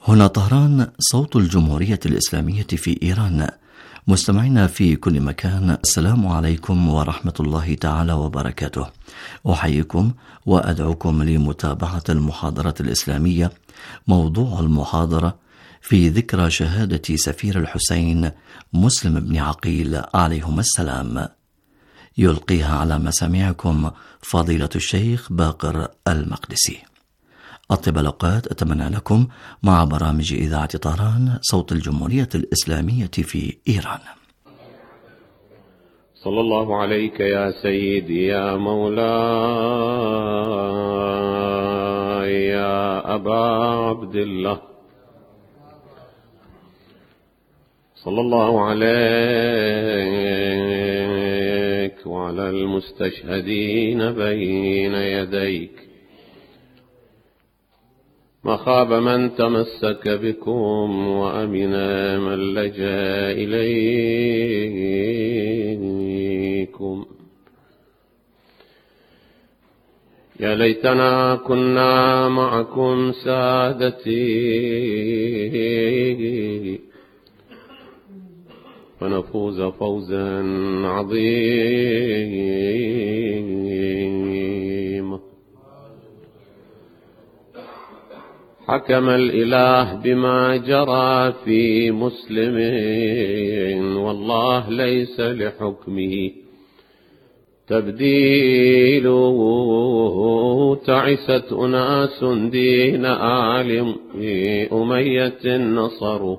هنا طهران، صوت الجمهورية الإسلامية في إيران. مستمعينا في كل مكان، السلام عليكم ورحمة الله تعالى وبركاته. أحييكم وأدعوكم لمتابعة المحاضرة الإسلامية. موضوع المحاضرة في ذكرى شهادة سفير الحسين مسلم بن عقيل عليهما السلام. يلقيها على مسامعكم فضيلة الشيخ باقر المقدسي. أطيب الأوقات أتمنى لكم مع برامج إذاعة طهران، صوت الجمهورية الإسلامية في إيران. صلى الله عليك يا سيدي يا مولاي يا أبا عبد الله، صلى الله عليك وعلى المستشهدين بين يديك. ما خاب من تمسك بكم وأمن من لجأ إليكم. يا ليتنا كنا معكم سادتي فنفوز فوزا عظيما. حكم الإله بما جرى في مسلم، والله ليس لحكمه تبديل. تعست أناس دين آل أمية نصروا،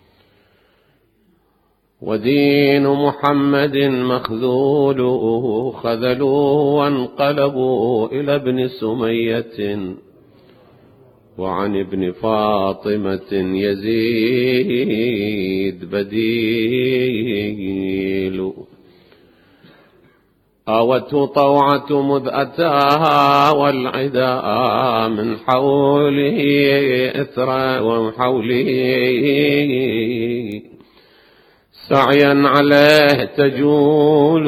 ودين محمد مخذول. خذلوا وانقلبوا إلى ابن سمية، وعن ابن فاطمة يزيد بديل. آوته طوعة مذ أتاها والعداء من حوله إثرا ومن حوله سعيا عليه تجول.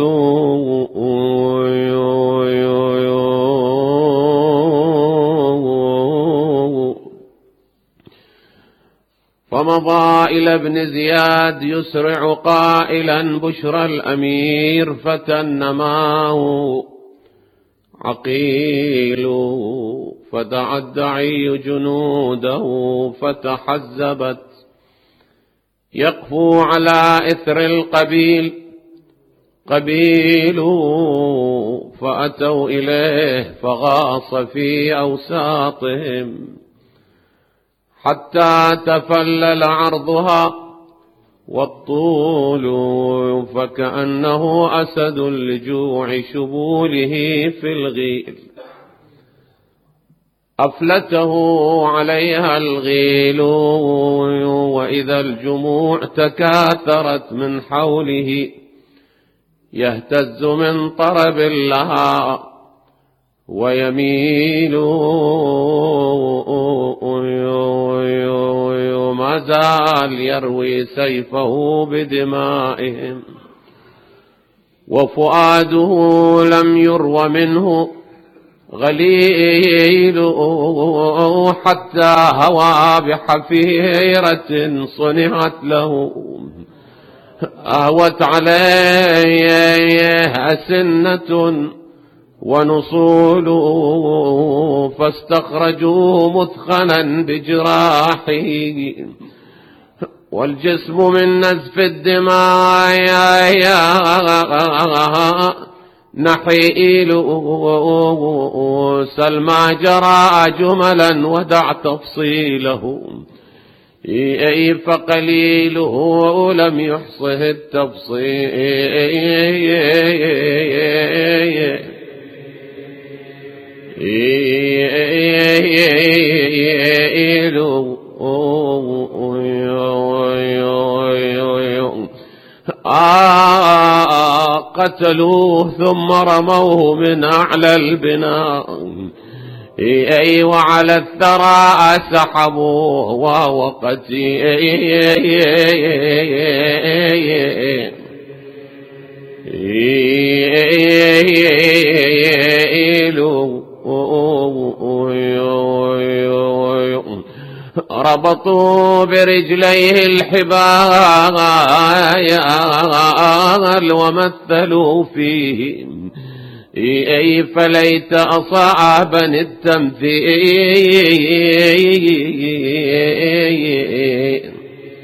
فمضى إلى ابن زياد يسرع قائلا بشرى الأمير فتى النماه عقيل. فدعا الدعي جنوده فتحزبت يقفو على إثر القبيل قبيل. فأتوا إليه فغاص في أوساطهم حتى تفلل عرضها والطول. فكأنه أسد لجوع شبوله في الغيل. أفلته عليها الغيل، وإذا الجموع تكاثرت من حوله يهتز من طرب لها ويميل. ما زال يروي سيفه بدمائهم، وفؤاده لم يروى منه غليل. حتى هوى بحفيرة صنعت له أهوت عليه أسنة ونصول. فاستخرجوا مثخنا بجراحه، والجسم من نزف الدماء نحيل. سلمى جرى جملا ودع تفصيله، فقليله لم يحصه التفصيل. قتلوه ثم رموه من أعلى البناء، وعلى الثرى سحبوه وهو قتيل. ربطوا برجليه الحبال ومثلوا فيه فليت أصابني التمثيل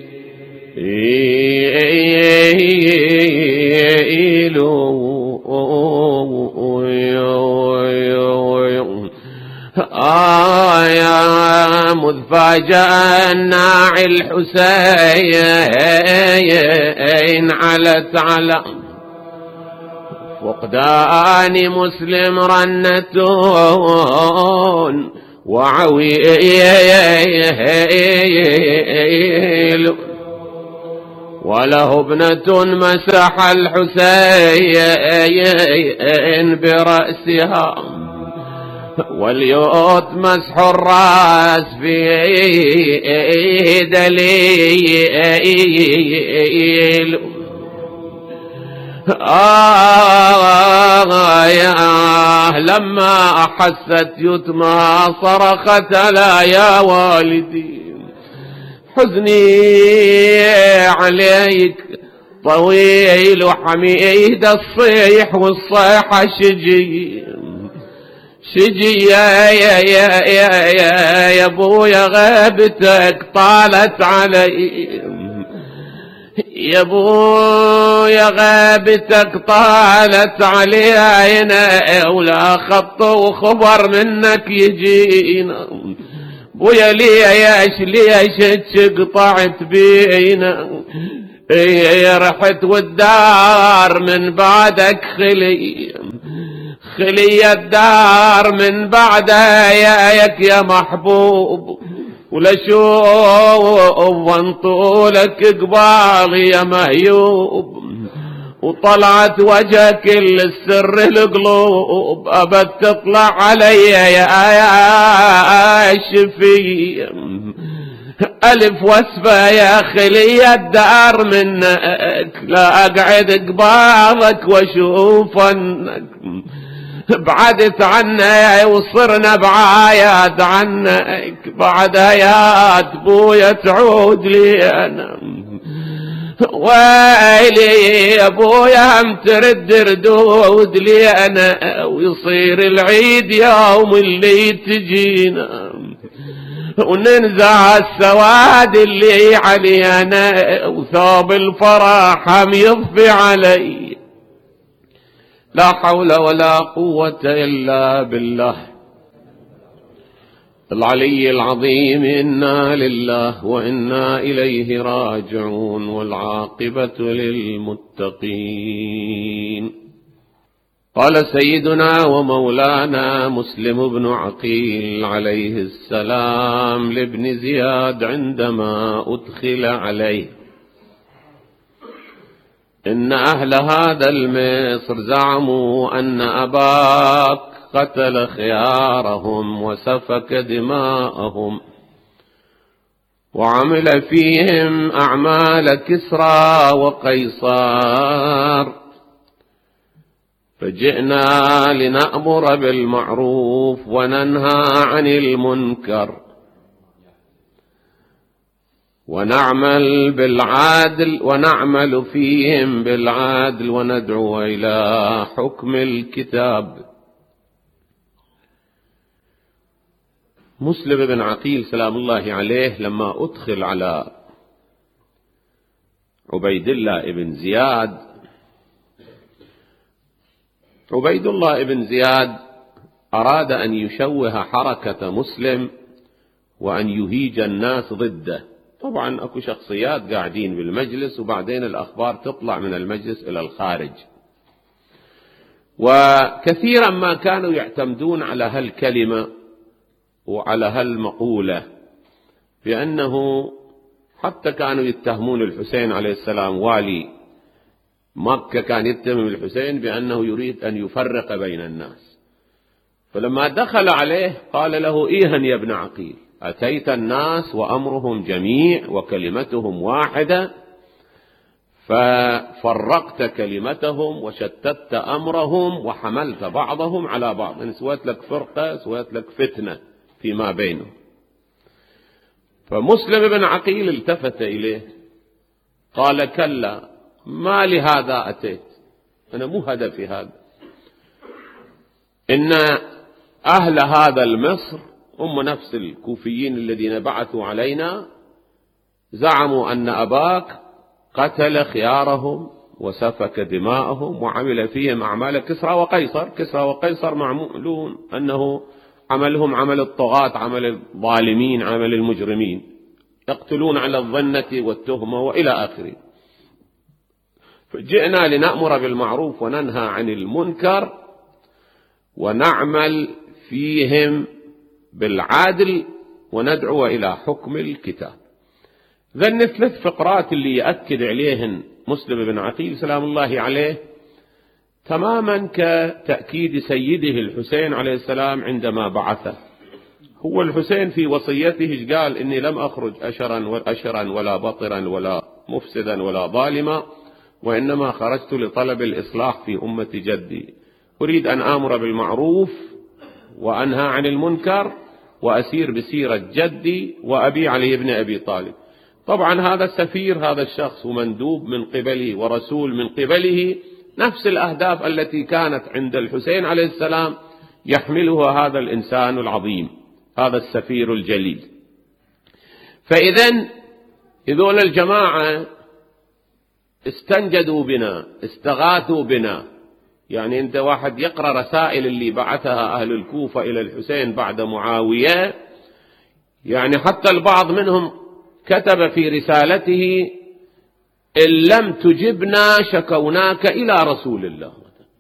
مذ فاجأ الناعي الحسين علت على فقدان مسلم رنة وعويل وله ابنة مسح الحسين برأسها واليوت مسح الرأس في دليل لما أحست يتمى صرخت لا يا والدي حزني عليك طويل وحميد الصيح والصيحة شجي يا ابويا غيبتك طالت علي يا ابويا غيبتك طالت علينا ولا خط وخبر منك يجينا بويا ليش قطعت بينا رحت والدار من بعدك خلي الدار من بعدك يا محبوب ولا شوف انطولك قبال يا مهيوب وطلعت وجهك السر القلوب أبد تطلع علي يا شفي ألف وسبة يا خلي الدار منك لا أقعد قبالك واشوف انك بعدت عنك وصرنا بعايات عنك بعد آيات بويا تعود لي أنا ويلي يا بويا هم ترد ردود لي أنا ويصير العيد يوم اللي تجينا وننزع السواد اللي علينا وثوب الفرح هم يضفي علي لا حول ولا قوة إلا بالله العلي العظيم. إنا لله وإنا إليه راجعون والعاقبة للمتقين. قال سيدنا ومولانا مسلم بن عقيل عليه السلام لابن زياد عندما أدخل عليه: إن أهل هذا المصر زعموا أن أباك قتل خيارهم وسفك دماءهم وعمل فيهم أعمال كسرى وقيصار، فجئنا لنأمر بالمعروف وننهى عن المنكر ونعمل فيهم بالعدل وندعو إلى حكم الكتاب. مسلم بن عقيل سلام الله عليه لما أدخل على عبيد الله بن زياد، عبيد الله بن زياد أراد أن يشوه حركة مسلم وأن يهيج الناس ضده. طبعا أكو شخصيات قاعدين بالمجلس وبعدين الأخبار تطلع من المجلس إلى الخارج، وكثيرا ما كانوا يعتمدون على هالكلمة وعلى هالمقولة، بأنه حتى كانوا يتهمون الحسين عليه السلام والي مكة، كان يتهم الحسين بأنه يريد أن يفرق بين الناس. فلما دخل عليه قال له: إيها يا ابن عقيل، أتيت الناس وأمرهم جميع وكلمتهم واحدة، ففرقت كلمتهم وشتت أمرهم وحملت بعضهم على بعض، يعني سويت لك فرقة، سويت لك فتنة فيما بينهم. فمسلم بن عقيل التفت إليه قال كلا، ما لهذا أتيت، أنا مو هدفي هذا. إن أهل هذا المصر هم نفس الكوفيين الذين بعثوا علينا، زعموا أن أباك قتل خيارهم وسفك دماءهم وعمل فيهم أعمال كسرى وقيصر. كسرى وقيصر معمولون أنه عملهم عمل الطغاة، عمل الظالمين، عمل المجرمين، يقتلون على الظنة والتهمة وإلى آخره. فجئنا لنأمر بالمعروف وننهى عن المنكر ونعمل فيهم بالعدل وندعو إلى حكم الكتاب. ذن 3 فقرات اللي يأكد عليهن مسلم بن عقيل سلام الله عليه تماما كتأكيد سيده الحسين عليه السلام عندما بعثه. هو الحسين في وصيته قال إني لم أخرج أشرا ولا بطرا ولا مفسدا ولا ظالما، وإنما خرجت لطلب الإصلاح في أمة جدي، أريد أن آمر بالمعروف وأنهى عن المنكر وأسير بسيرة جدي وأبي علي بن أبي طالب. طبعا هذا السفير، هذا الشخص ومندوب من قبله ورسول من قبله، نفس الأهداف التي كانت عند الحسين عليه السلام يحملها هذا الإنسان العظيم، هذا السفير الجليل. فإذن هذول الجماعة استنجدوا بنا، استغاثوا بنا. يعني أنت واحد يقرأ رسائل اللي بعثها أهل الكوفة إلى الحسين بعد معاوية، يعني حتى البعض منهم كتب في رسالته إن لم تجبنا شكوناك إلى رسول الله،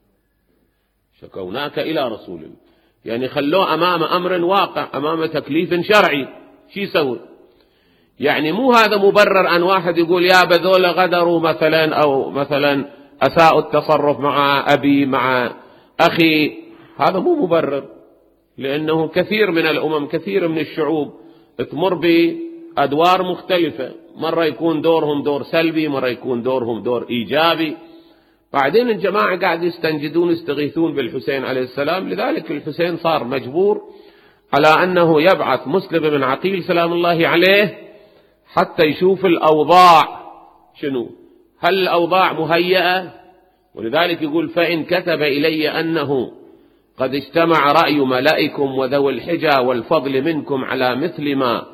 شكوناك إلى رسول الله، يعني خلوه أمام أمر واقع، أمام تكليف شرعي، شو يسوي؟ يعني مو هذا مبرر أن واحد يقول يا بذول غدروا مثلا، أو مثلا أساءوا التصرف مع أبي مع أخي، هذا مو مبرر، لأنه كثير من الأمم، كثير من الشعوب تمر بأدوار مختلفة، مرة يكون دورهم دور سلبي، مرة يكون دورهم دور إيجابي. بعدين الجماعة قاعد يستنجدون يستغيثون بالحسين عليه السلام، لذلك الحسين صار مجبور على أنه يبعث مسلم بن عقيل سلام الله عليه حتى يشوف الأوضاع شنو، هل الأوضاع مهيئة؟ ولذلك يقول فإن كتب إلي أنه قد اجتمع رأي ملائكم وذوي الحجى والفضل منكم على مثل ما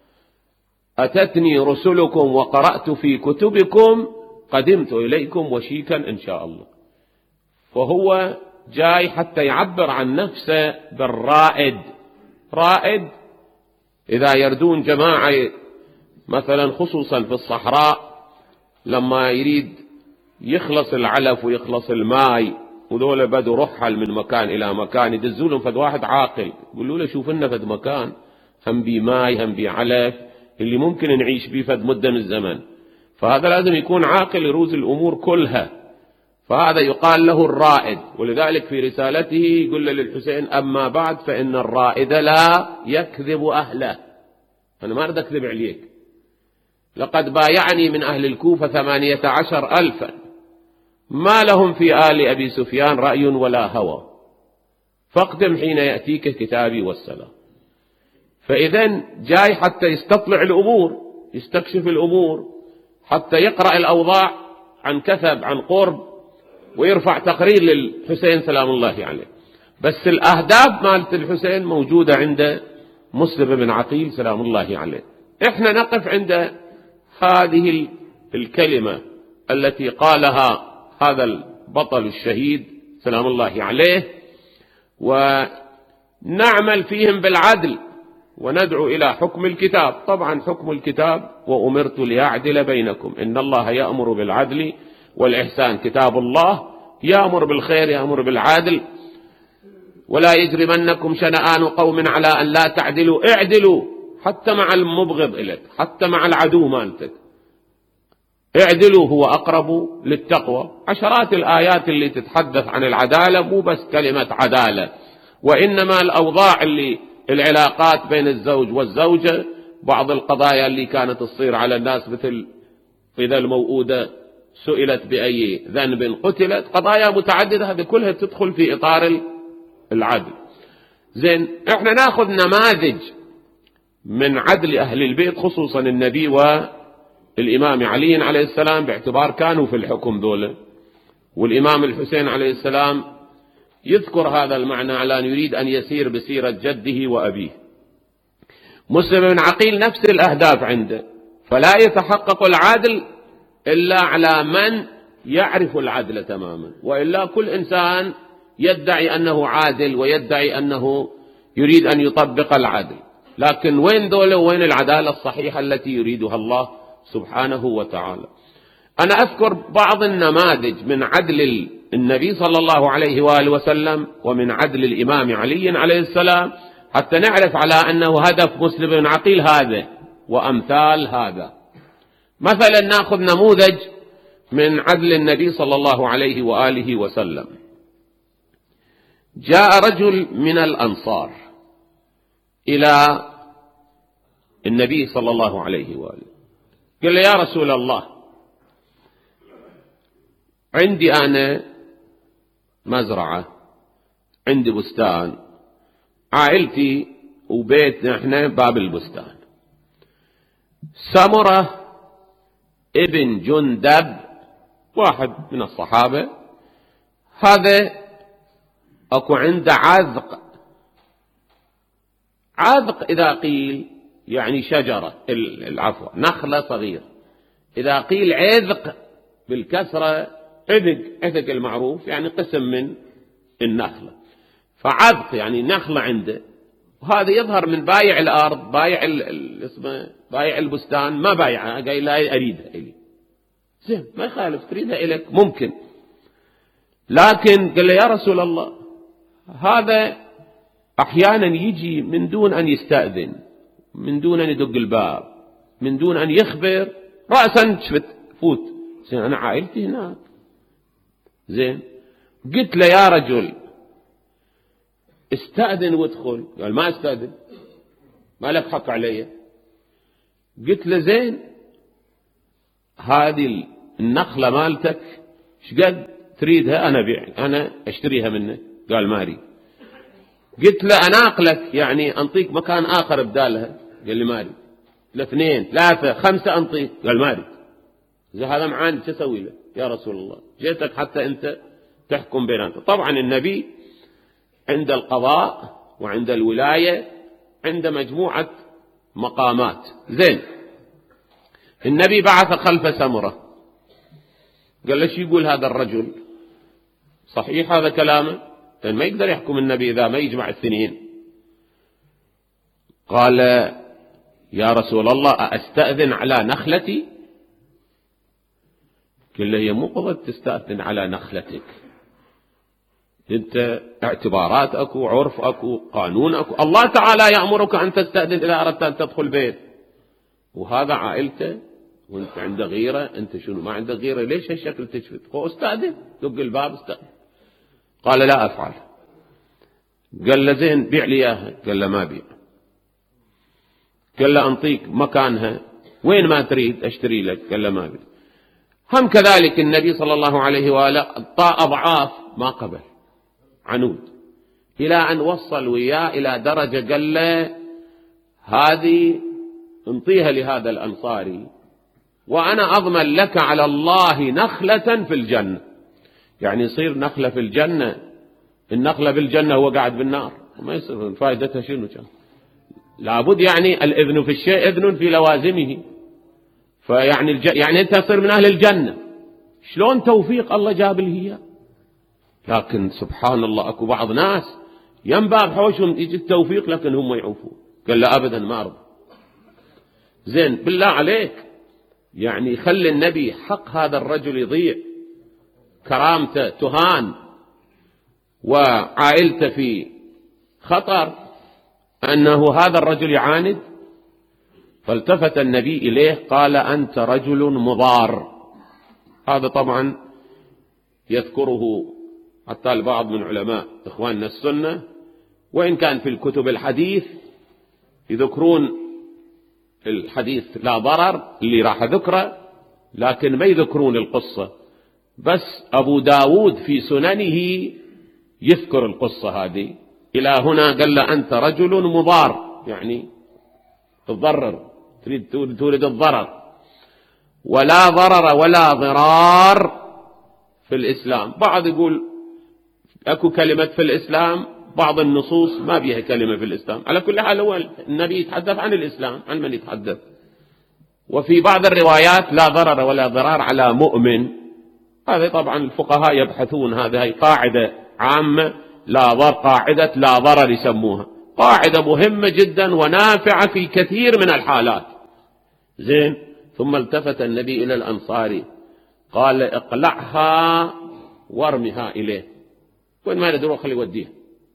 أتتني رسلكم وقرأت في كتبكم قدمت إليكم وشيكا إن شاء الله. فهو جاي حتى يعبر عن نفسه بالرائد. رائد إذا يردون جماعة مثلا خصوصا في الصحراء، لما يريد يخلص العلف ويخلص الماء، وذولا بدوا رحل من مكان إلى مكان، يدزولهم فد واحد عاقل يقولوا له شوف لنا فد مكان هم بي ماي هم بي علف اللي ممكن نعيش بيه فد مدة من الزمن. فهذا لازم يكون عاقل يروز الأمور كلها، فهذا يقال له الرائد. ولذلك في رسالته يقول للحسين أما بعد فإن الرائد لا يكذب أهله، أنا ما أريد أكذب عليك، لقد بايعني من أهل الكوفة 18,000 ما لهم في آل أبي سفيان رأي ولا هوى، فاقدم حين يأتيك كتابي والسلام. فإذن جاي حتى يستطلع الأمور، يستكشف الأمور، حتى يقرأ الأوضاع عن كثب عن قرب، ويرفع تقرير للحسين سلام الله عليه. بس الأهداف مالت الحسين موجودة عند مسلم بن عقيل سلام الله عليه. إحنا نقف عند هذه الكلمة التي قالها هذا البطل الشهيد سلام الله عليه، ونعمل فيهم بالعدل وندعو إلى حكم الكتاب. طبعا حكم الكتاب وأمرت لأعدل بينكم، إن الله يأمر بالعدل والإحسان، كتاب الله يأمر بالخير يأمر بالعدل. ولا يجرمنكم شنآن قوم على أن لا تعدلوا، اعدلوا حتى مع المبغض إليك، حتى مع العدو مالتك، اعدلوا هو أقرب للتقوى. عشرات الآيات اللي تتحدث عن العدالة، مو بس كلمة عدالة، وإنما الأوضاع اللي العلاقات بين الزوج والزوجة، بعض القضايا اللي كانت تصير على الناس، مثل إذا الموؤودة سئلت بأي ذنب قتلت، قضايا متعددة، هذه كلها تدخل في إطار العدل. زين، احنا ناخذ نماذج من عدل أهل البيت خصوصا النبي والإمام علي عليه السلام، باعتبار كانوا في الحكم ذولا، والإمام الحسين عليه السلام يذكر هذا المعنى على أن يريد أن يسير بسيرة جده وأبيه. مسلم بن عقيل نفس الأهداف عنده، فلا يتحقق العدل إلا على من يعرف العدل تماما، وإلا كل إنسان يدعي أنه عادل ويدعي أنه يريد أن يطبق العدل، لكن وين دولة وين العدالة الصحيحة التي يريدها الله سبحانه وتعالى؟ أنا أذكر بعض النماذج من عدل النبي صلى الله عليه وآله وسلم ومن عدل الإمام علي عليه السلام حتى نعرف على أنه هدف مسلم بن عقيل هذا وأمثال هذا. مثلا نأخذ نموذج من عدل النبي صلى الله عليه وآله وسلم. جاء رجل من الأنصار إلى النبي صلى الله عليه وآله، قال له: يا رسول الله، عندي أنا مزرعة، عندي بستان، عائلتي وبيتنا احنا باب البستان. سمرة ابن جندب واحد من الصحابة، هذا اكو عنده عذق. عذق إذا قيل يعني شجرة، العفو نخلة صغيرة، إذا قيل عذق بالكسرة عذق المعروف يعني قسم من النخلة، فعذق يعني نخلة عنده. وهذا يظهر من بايع الأرض، بايع البستان ما بايعها، قايل لا أريدها إلي، زين ما يخالف، تريدها إليك ممكن، لكن قال له: يا رسول الله، هذا أحيانا يجي من دون أن يستأذن، من دون أن يدق الباب، من دون أن يخبر، رأسا شفت فوت، زين أنا عائلتي هناك، زين. قلت له: يا رجل استأذن وادخل. قال: ما استأذن، ما لك حق علي. قلت له: زين، هذه النخلة مالتك شقد تريدها؟ أنا أشتريها منك. قال: ما أريد. قلت له: أناقلك يعني أنطيك مكان آخر بدالها؟ قال لي: ما أريد. 2 3 5 أنطيك. قال: ما أريد. إذا هذا معاند شو أسوي له يا رسول الله؟ جيتك حتى أنت تحكم بيناتنا. طبعا النبي عند القضاء وعند الولاية عند مجموعة مقامات. زين، النبي بعث خلف سمرة، قال له: شو يقول هذا الرجل؟ صحيح هذا كلامه؟ لأن ما يقدر يحكم النبي إذا ما يجمع الثنين. قال: يا رسول الله، أستأذن على نخلتي؟ قال له: هي مو قضية تستأذن على نخلتك، انت اعتبارات اكو، عرف اكو، قانون اكو، الله تعالى يأمرك ان تستأذن اذا اردت ان تدخل بيت، وهذا عائلته وانت عندك غيرة. انت شنو ما عندك غيرة؟ ليش هالشكل تشفت؟ هو استأذن، دق الباب استأذن. قال: لا افعل. قال له: زين بيع لي اياها. قال له: ما بيع. قال له: انطيك مكانها وين ما تريد اشتري لك. قال له: ما بيع. هم كذلك النبي صلى الله عليه وآله أعطى أضعاف ما قبل، عنود، إلى أن وصل وياه إلى درجة قال له: هذه انطيها لهذا الأنصاري وأنا أضمن لك على الله نخلة في الجنة. يعني يصير نخلة في الجنة، النخلة بالجنة هو قاعد بالنار، وما يصير فائدتها شنو كان؟ لابد يعني الإذن في الشيء إذن في لوازمه، فيعني يعني أنت تصير من أهل الجنة. شلون توفيق الله جاب لي هي؟ لكن سبحان الله أكو بعض ناس ينباب حوشهم يجي التوفيق لكن هم يعوفون. قال لا أبدا ما أرضى. زين بالله عليك، يعني خلي النبي حق هذا الرجل يضيع، كرامته تهان وعائلته في خطر، أنه هذا الرجل يعاند. فالتفت النبي إليه قال: أنت رجل مضار. هذا طبعا يذكره حتى البعض من علماء إخواننا السنة، وإن كان في الكتب الحديث يذكرون الحديث لا ضرر اللي راح ذكره، لكن ما يذكرون القصة. بس أبو داود في سننه يذكر القصة هذه. إلى هنا قال له: أنت رجل مضار، يعني تضرر، تريد تولد الضرر. ولا ضرر ولا ضرار في الإسلام. بعض يقول أكو كلمة في الإسلام، بعض النصوص ما بيها كلمة في الإسلام. على كل حال هو النبي يتحدث عن الإسلام، عن من يتحدث. وفي بعض الروايات لا ضرر ولا ضرار على مؤمن. هذا طبعا الفقهاء يبحثون، هذه قاعدة عامة، قاعدة لا ضرر يسموها، قاعدة مهمة جدا ونافعة في كثير من الحالات. زين. ثم التفت النبي إلى الأنصاري قال اقلعها وارمها إليه، وين ما ندروا خلي يوديها.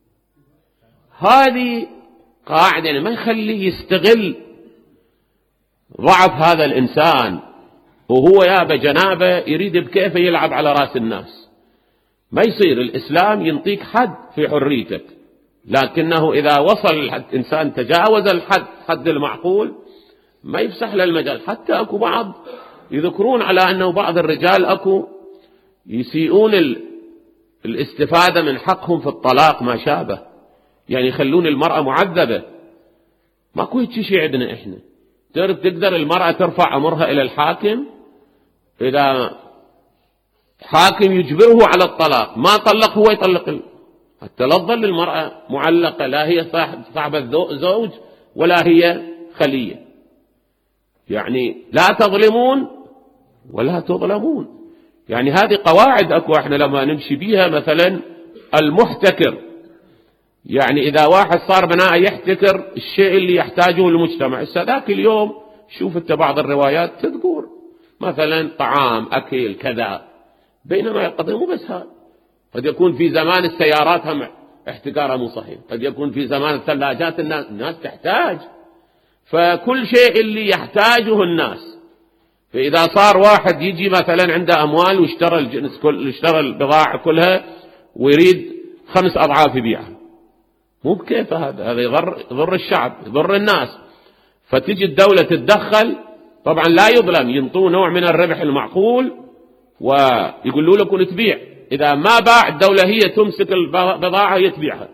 هذه قاعدة يعني ما يخلي يستغل ضعف هذا الإنسان، وهو يا بجنابه يريد بكيفه يلعب على رأس الناس. ما يصير. الإسلام ينطيك حد في حريتك، لكنه إذا وصل الإنسان تجاوز الحد، حد المعقول، ما يفسح له المجال. حتى أكو بعض يذكرون على أنه بعض الرجال أكو يسيئون الاستفادة من حقهم في الطلاق ما شابه، يعني يخلون المرأة معذبة. ماكو هيك شيء عندنا إحنا. تقدر المرأة ترفع أمرها إلى الحاكم، إذا حاكم يجبره على الطلاق ما طلق هو يطلق، حتى لا تظل المرأة معلقة، لا هي صاحبة زوج ولا هي خلية. يعني لا تظلمون ولا تظلمون. يعني هذه قواعد أكو احنا لما نمشي بيها. مثلا المحتكر، يعني إذا واحد صار بناء يحتكر الشيء اللي يحتاجه المجتمع. ذاك اليوم شوف انت بعض الروايات تذكر مثلا طعام أكل كذا، بينما يقضي مو بس هذا. قد يكون في زمان السيارات هم احتكارها مو صحيح، قد يكون في زمان الثلاجات الناس تحتاج، فكل شيء اللي يحتاجه الناس. فإذا صار واحد يجي مثلا عنده أموال واشترى الجنس اشترى البضاعة كلها ويريد 5 أضعاف يبيعها، مو بكيف هذا يضر الشعب، يضر الناس. فتجي الدولة تتدخل، طبعا لا يظلم، ينطوه نوع من الربح المعقول ويقولوا لكم تبيع. إذا ما باع الدولة هي تمسك البضاعة يتبيعها.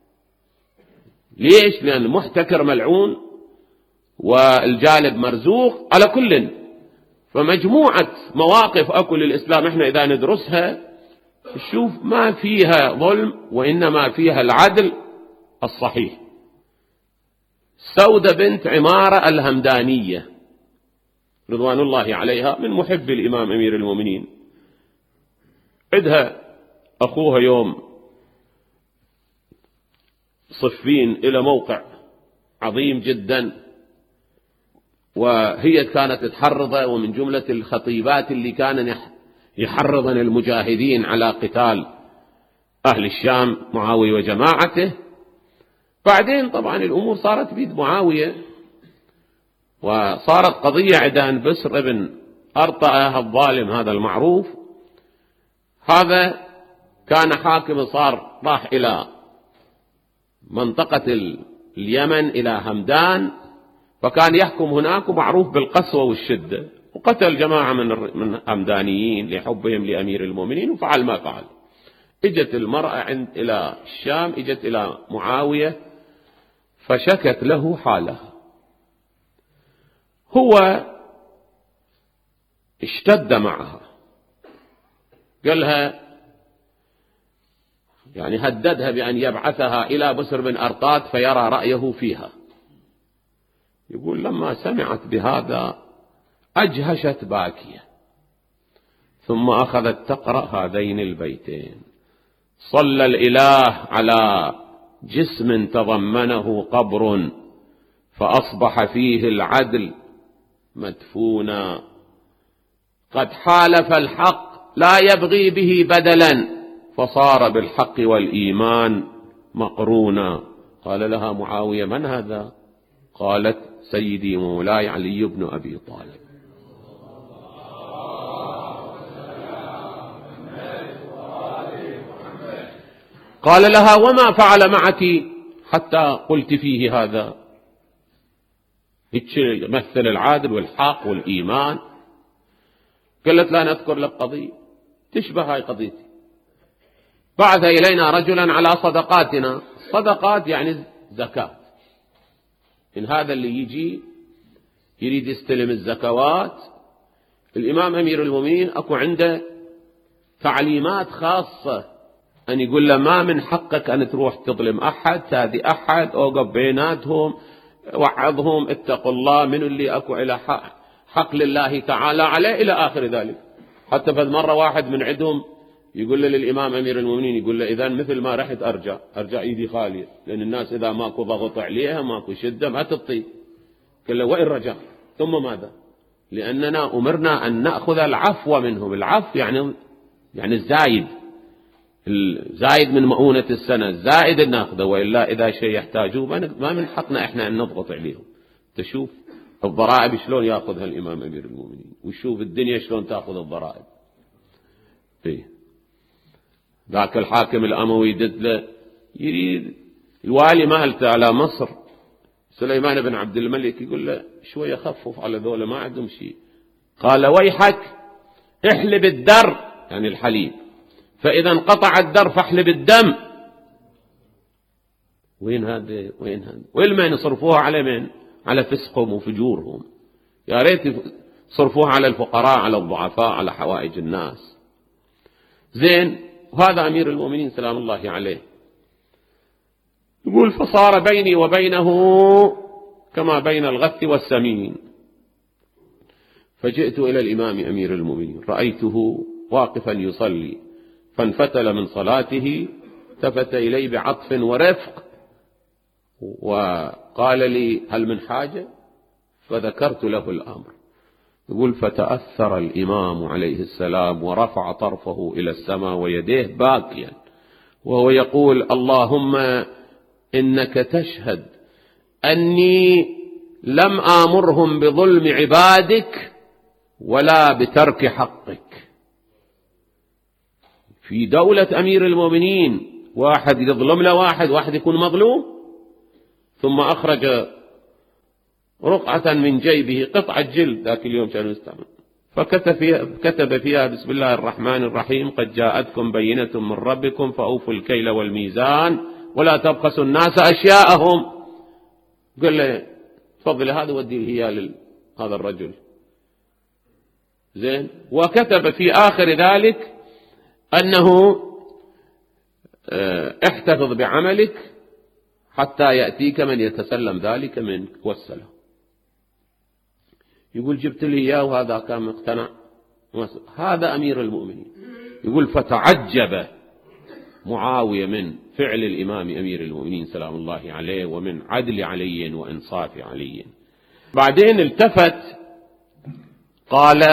ليش؟ لأن المحتكر ملعون والجالب مرزوق. على كل، فمجموعة مواقف أكو للإسلام احنا إذا ندرسها نشوف ما فيها ظلم، وإنما فيها العدل الصحيح. سودة بنت عمارة الهمدانية رضوان الله عليها من محب الإمام أمير المؤمنين، عندها أخوها يوم صفين إلى موقع عظيم جدا، وهي كانت تحرض، ومن جملة الخطيبات اللي كان يحرضن المجاهدين على قتال أهل الشام معاوية وجماعته. بعدين طبعا الأمور صارت بيد معاوية، وصارت قضية عند بسر ابن أرطأة الظالم هذا المعروف. هذا كان حاكم، صار راح إلى منطقة اليمن إلى همدان، فكان يحكم هناك ومعروف بالقسوة والشدة، وقتل جماعة من همدانيين لحبهم لأمير المؤمنين وفعل ما فعل. اجت المرأة إلى الشام، اجت إلى معاوية فشكت له حالها. هو اشتد معها، قالها يعني هددها بأن يبعثها إلى بسر بن أرطاد فيرى رأيه فيها. يقول لما سمعت بهذا أجهشت باكية، ثم أخذت تقرأ هذين البيتين: صلى الإله على جسم تضمنه قبر، فأصبح فيه العدل مدفونا، قد حالف الحق لا يبغي به بدلا، فصار بالحق والإيمان مقرونا. قال لها معاوية: من هذا؟ قالت: سيدي مولاي علي بن أبي طالب. قال لها: وما فعل معك حتى قلت فيه هذا؟ يمثل العادل والحق والإيمان. قالت: لا نذكر لك قضية تشبه هاي قضيتي. بعث إلينا رجلا على صدقاتنا. صدقات يعني زكاة. إن هذا اللي يجي يريد يستلم الزكوات، الإمام أمير المؤمنين أكو عنده تعليمات خاصة أن يقول له ما من حقك أن تروح تظلم أحد، تأذي أحد، أوقف بيناتهم، وعظهم، اتقوا الله، من اللي أكو إلى حق لله تعالى عليه إلى آخر ذلك. حتى فد مرة واحد من عندهم يقول له للإمام أمير المؤمنين، يقول له إذا مثل ما رحت أرجع إيدي خالية، لأن الناس إذا ماكو ضغط عليها ماكو شدة ما تطيب. قال له وإن رجع ثم ماذا؟ لأننا أمرنا أن نأخذ العفو منهم. العفو يعني الزايد من مؤونة السنة، الزائد ناخذه، وإلا إذا شيء يحتاجوه ما من حقنا إحنا أن نضغط عليهم. تشوف الضرائب شلون يأخذها الإمام أمير المؤمنين، وشوف الدنيا شلون تأخذ الضرائب. ذاك الحاكم الأموي يدد يريد الوالي مالته على مصر سليمان بن عبد الملك، يقول له شوية خفف على ذولا ما عندهم شيء. قال ويحك احلب الدر، يعني الحليب، فإذا انقطع الدر فاحلب الدم. وين هذا؟ وين يصرفوها على من؟ على فسقهم وفجورهم. يا ريت يصرفوها على الفقراء، على الضعفاء، على حوائج الناس. زين، وهذا أمير المؤمنين سلام الله عليه يقول فصار بيني وبينه كما بين الغث والسمين. فجئت إلى الإمام أمير المؤمنين، رأيته واقفا يصلي، فانفتل من صلاته، التفت إلي بعطف ورفق وقال لي هل من حاجة؟ فذكرت له الأمر. يقول فتأثر الإمام عليه السلام ورفع طرفه إلى السماء ويديه باكيا وهو يقول اللهم إنك تشهد أني لم آمرهم بظلم عبادك ولا بترك حقك. في دولة أمير المؤمنين واحد يظلم له واحد يكون مظلوم، ثم أخرج رقعة من جيبه قطعة جلد، ذاك اليوم كانوا يستعمل، فكتب فيها بسم الله الرحمن الرحيم قد جاءتكم بينة من ربكم فأوفوا الكيل والميزان ولا تبخسوا الناس أشياءهم. قال له تفضل هذا وديه هي هذا الرجل. زين، وكتب في آخر ذلك أنه احتفظ بعملك حتى يأتيك من يتسلم ذلك منك والسلام. يقول جبت لي إياه وهذا كان مقتنع. هذا أمير المؤمنين. يقول فتعجب معاوية من فعل الإمام أمير المؤمنين سلام الله عليه ومن عدل علي وإنصاف علي. بعدين التفت قال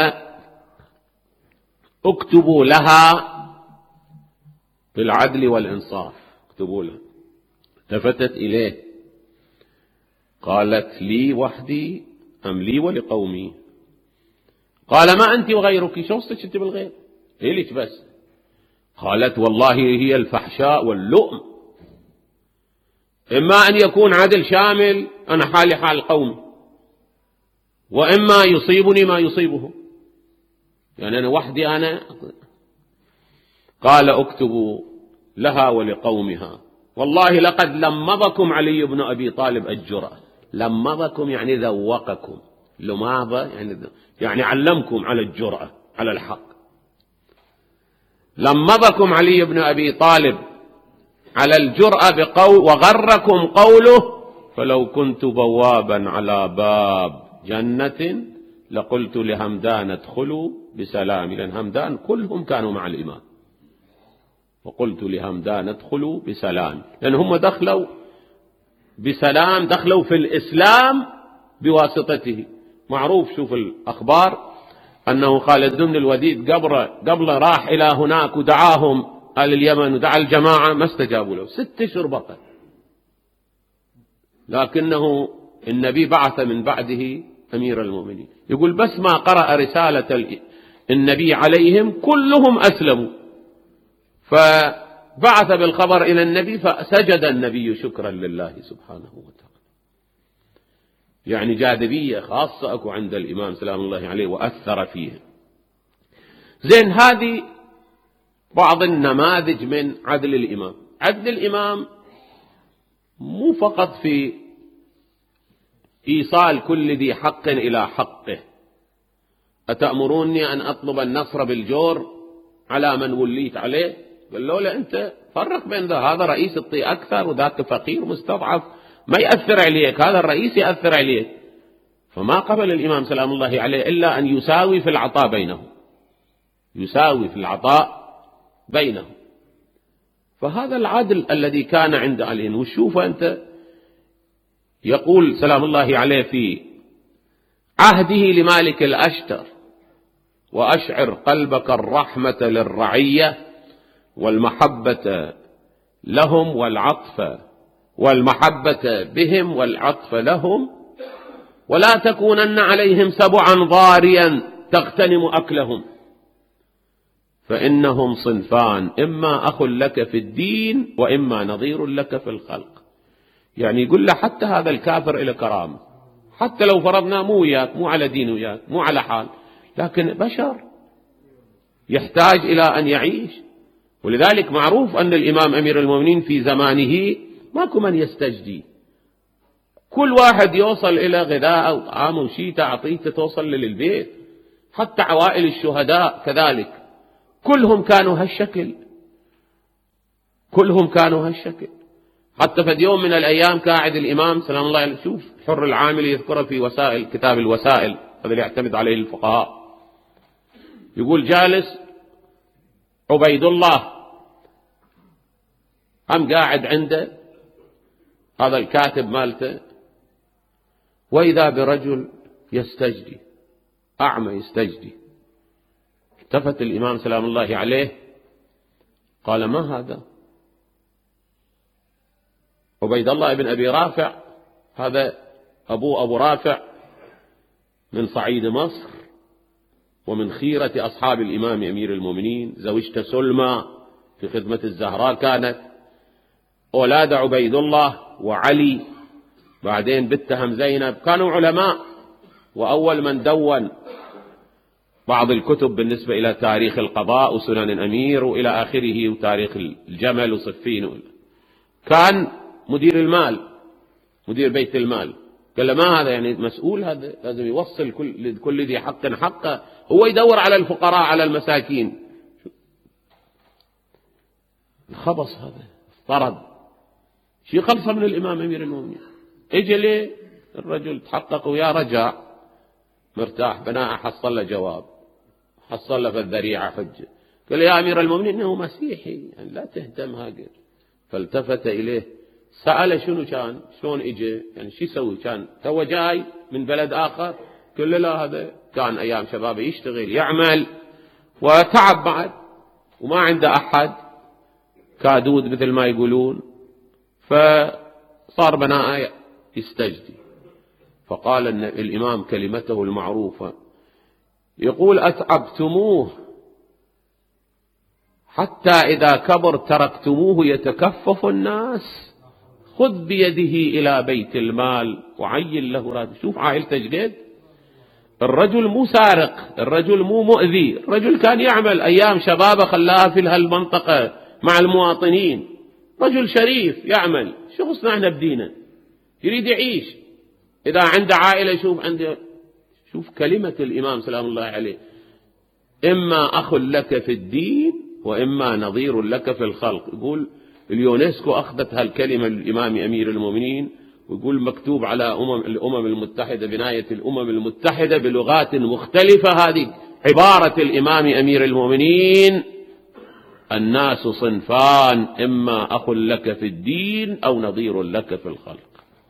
اكتبوا لها بالعدل والإنصاف، اكتبوا لها. التفتت إليه قالت لي وحدي أم لي ولقومي؟ قال ما أنت وغيرك، شو قصدك أنت بالغير؟ إليك بس. قالت والله هي الفحشاء واللؤم، إما أن يكون عدل شامل أنا حالي حال قومي، وإما يصيبني ما يصيبه، يعني أنا وحدي أنا. قال اكتبوا لها ولقومها والله لقد لمضكم علي بن أبي طالب الجرأة. لمضكم يعني ذوقكم، لماذا يعني علمكم على الجرأة على الحق. لمضكم علي بن أبي طالب على الجرأة وغركم قوله فلو كنت بوابا على باب جنة لقلت لهمدان ادخلوا بسلام، لأن همدان كلهم كانوا مع الإمام، وقلت لهمدان ادخلوا بسلام، لأن هم دخلوا بسلام، دخلوا في الإسلام بواسطته. معروف، شوف الأخبار أنه خالد بن الوليد قبل راح إلى هناك ودعاهم آل اليمن ودعا الجماعة ما استجابوا له 6 أشهر بقى، لكنه النبي بعث من بعده أمير المؤمنين. يقول بس ما قرأ رسالة النبي عليهم كلهم أسلموا، فبعث بالخبر إلى النبي فسجد النبي شكرا لله سبحانه وتعالى. يعني جاذبية خاصة أكو عند الإمام سلام الله عليه وأثر فيه. زين، هذه بعض النماذج من عدل الإمام. عدل الإمام مو فقط في إيصال كل ذي حق إلى حقه. أتأمروني أن أطلب النصر بالجور على من وليت عليه؟ قال له لا، أنت فرق بين ذا، هذا رئيس يعطي أكثر وذاك فقير مستضعف ما يأثر عليك، هذا الرئيس يأثر عليك. فما قبل الإمام سلام الله عليه إلا أن يساوي في العطاء بينهم، يساوي في العطاء بينهم. فهذا العدل الذي كان عند علي. وشوف أنت، يقول سلام الله عليه في عهده لمالك الأشتر: وأشعر قلبك الرحمة للرعية والمحبة لهم والعطف والمحبة بهم والعطف لهم، ولا تكونن عليهم سبعا ضاريا تغتنم أكلهم، فإنهم صنفان، إما أخ لك في الدين وإما نظير لك في الخلق. يعني يقول له حتى هذا الكافر إلى كرامة، حتى لو فرضنا مو وياك، مو على دين وياك، مو على حال، لكن بشر يحتاج إلى أن يعيش. ولذلك معروف أن الإمام أمير المؤمنين في زمانه ماكو من يستجدي، كل واحد يوصل إلى غذاء أو طعام وشيء تعطيته توصل للبيت. حتى عوائل الشهداء كذلك كلهم كانوا هالشكل، كلهم كانوا هالشكل. حتى في يوم من الأيام قاعد الإمام سلام الله عليه، شوف حر العامل يذكره في وسائل كتاب الوسائل، هذا اللي يعتمد عليه الفقهاء، يقول جالس عبيد الله هم قاعد عنده هذا الكاتب مالته، وإذا برجل يستجدي، أعمى يستجدي. التفت الإمام سلام الله عليه قال: ما هذا؟ عبيد الله بن أبي رافع، هذا أبو رافع من صعيد مصر ومن خيرة أصحاب الإمام أمير المؤمنين، زوجته سلمى في خدمة الزهراء كانت، أولاد عبيد الله وعلي، بعدين بنتهم زينب، كانوا علماء، وأول من دون بعض الكتب بالنسبة إلى تاريخ القضاء وسنن الأمير وإلى آخره وتاريخ الجمل وصفين. كان مدير المال، مدير بيت المال. قال: ما هذا؟ يعني مسؤول، هذا لازم يوصل كل ذي حق حقه، هو يدور على الفقراء على المساكين. الخبص هذا افترض شيء خلصة من الإمام أمير المؤمنين. اجى ليه الرجل تحقق ويا رجع مرتاح بناء، حصل له جواب، حصل له في الذريعة حجة. قال: يا أمير المؤمنين إنه مسيحي، يعني لا تهتم هاجر. فالتفت إليه سأله شنو كان، شلون اجى، يعني شو يسوي، كان تو جاي من بلد آخر؟ قال له: لا، هذا كان أيام شبابه يشتغل يعمل وتعب بعد وما عنده أحد، كادود مثل ما يقولون، فصار بناء يستجدي. فقال الإمام كلمته المعروفة، يقول: أتعبتموه حتى إذا كبر تركتموه يتكفف الناس، خذ بيده إلى بيت المال وعين له راتب. شوف عائلته جديد، الرجل مو سارق، الرجل مو مؤذي، الرجل كان يعمل أيام شبابه خلاها في هالمنطقة مع المواطنين، رجل شريف يعمل. شو خصنا احنا بدينا؟ يريد يعيش. إذا عنده عائلة، شوف كلمة الإمام سلام الله عليه: إما أخ لك في الدين وإما نظير لك في الخلق. يقول اليونسكو أخذت هالكلمة للإمام أمير المؤمنين، ويقول مكتوب على الأمم المتحدة، بناية الأمم المتحدة بلغات مختلفة، هذه عبارة الإمام أمير المؤمنين: الناس صنفان، إما أخ لك في الدين أو نظير لك في الخلق.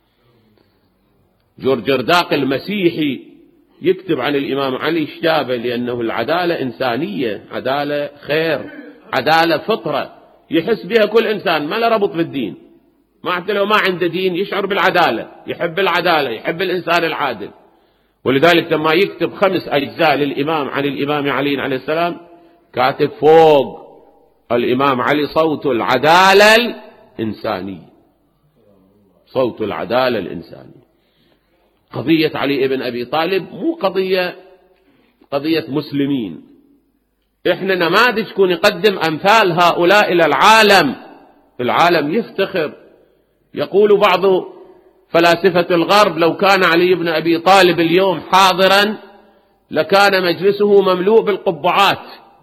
جورجرداق المسيحي يكتب عن الإمام علي الشابه، لأنه العدالة إنسانية، عدالة خير، عدالة فطرة يحس بها كل إنسان، ما له ربط بالدين، ما حتى لو ما عنده دين يشعر بالعدالة، يحب العدالة، يحب الإنسان العادل. ولذلك لما يكتب 5 أجزاء للإمام عن الإمام علي عليه السلام، كاتب فوق الإمام علي: صوت العدالة الإنسانية، صوت العدالة الإنسانية. قضية علي ابن أبي طالب مو قضية مسلمين، إحنا نماذج كون يقدم أمثال هؤلاء إلى العالم، العالم يفتخر. يقول بعض فلاسفة الغرب لو كان علي بن أبي طالب اليوم حاضرا لكان مجلسه مملوء بالقبعات.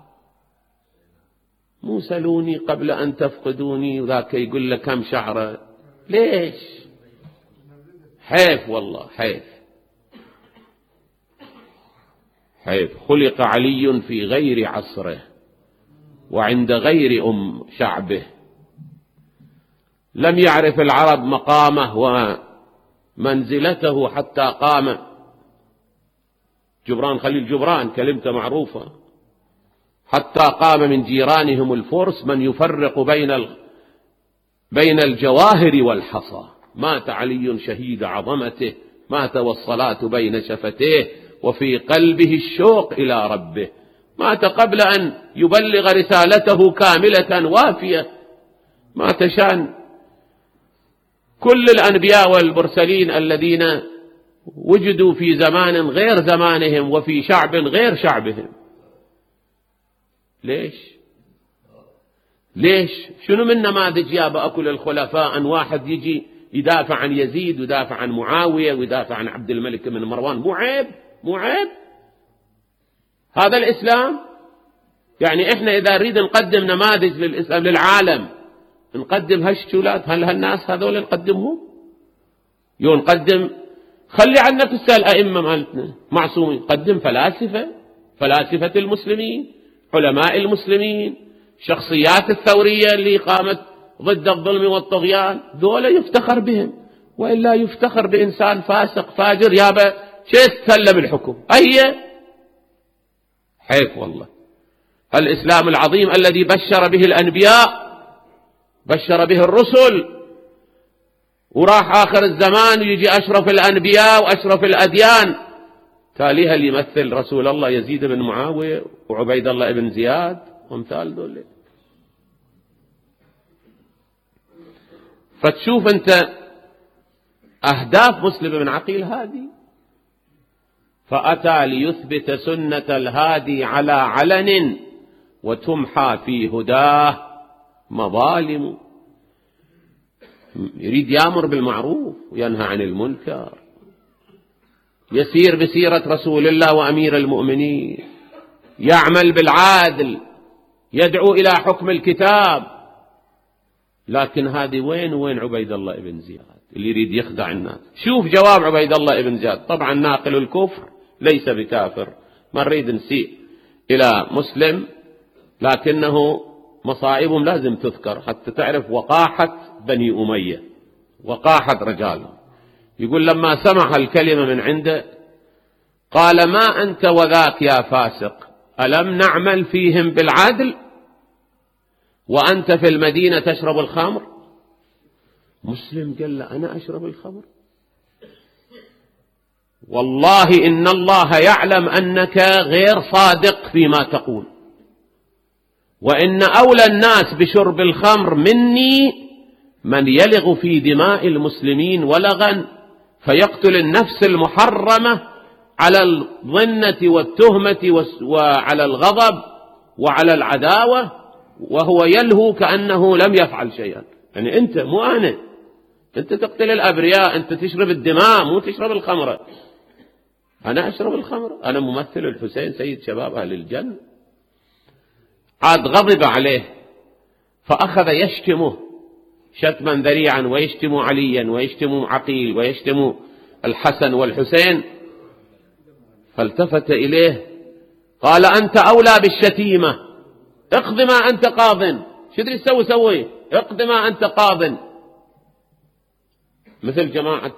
مو سلوني قبل أن تفقدوني، وذاك يقول لك كم شعره. ليش؟ حيف والله، حيف. خلق علي في غير عصره وعند غير شعبه. لم يعرف العرب مقامه ومنزلته حتى قام. جبران خليل جبران كلمته معروفة، حتى قام من جيرانهم الفرس من يفرق بين الجواهر والحصى. مات علي شهيد عظمته، مات والصلاة بين شفتيه وفي قلبه الشوق إلى ربه. مات قبل أن يبلغ رسالته كاملة وافية. مات شان كل الأنبياء والمرسلين الذين وجدوا في زمان غير زمانهم وفي شعب غير شعبهم. ليش؟ شنو من نماذج يا أكل الخلفاء أن واحد يجي يدافع عن يزيد ويدافع عن معاوية ويدافع عن عبد الملك بن مروان؟ مو عيب؟ هذا الإسلام. يعني إحنا إذا نريد نقدم نماذج للإسلام للعالم نقدم هالشولات، هل هالناس هذول نقدمهم؟ نقدم، خلي عنك تسأل أئمة مالتنا معصومين، قدم فلاسفة المسلمين، علماء المسلمين، شخصيات الثورية اللي قامت ضد الظلم والطغيان، ذولا يفتخر بهم. وإلا يفتخر بإنسان فاسق فاجر يابا شيء تسلم الحكم. حيف والله. الإسلام العظيم الذي بشر به الأنبياء، بشر به الرسل، وراح آخر الزمان ويجي أشرف الأنبياء وأشرف الأديان تاليها اللي يمثل رسول الله يزيد بن معاوية وعبيد الله بن زياد وامثال دول. فتشوف أنت أهداف مسلم بن عقيل هذه. فأتى ليثبت سنة الهادي على علن وتمحى في هداه مظالم. يريد يأمر بالمعروف وينهى عن المنكر، يسير بسيرة رسول الله وأمير المؤمنين، يعمل بالعادل، يدعو إلى حكم الكتاب. لكن هذه وين عبيد الله ابن زياد اللي يريد يخدع الناس؟ شوف جواب عبيد الله ابن زياد. طبعا ناقل الكفر ليس بكافر، ما نريد نسيء إلى مسلم، لكنه مصائبهم لازم تذكر حتى تعرف وقاحة بني أمية، وقاحة رجالهم. يقول لما سمع الكلمة من عنده قال: ما أنت وذاك يا فاسق، ألم نعمل فيهم بالعدل وأنت في المدينة تشرب الخمر؟ مسلم قال له: أنا أشرب الخمر؟ والله إن الله يعلم أنك غير صادق فيما تقول، وإن أولى الناس بشرب الخمر مني من يلغ في دماء المسلمين ولغا فيقتل النفس المحرمة على الظنة والتهمة وعلى الغضب وعلى العداوة، وهو يلهو كأنه لم يفعل شيئا. يعني أنت مو أنا، أنت تقتل الأبرياء، أنت تشرب الدماء مو تشرب الخمر. أنا أشرب الخمر، أنا ممثل الحسين سيد شباب أهل الجنة. عاد غضب عليه فأخذ يشتمه شتما ذريعا، ويشتم عليا ويشتم عقيل ويشتم الحسن والحسين. فالتفت إليه قال: أنت أولى بالشتيمة، اقض ما أنت قاض. شدري سوي اقض ما أنت قاض. مثل جماعة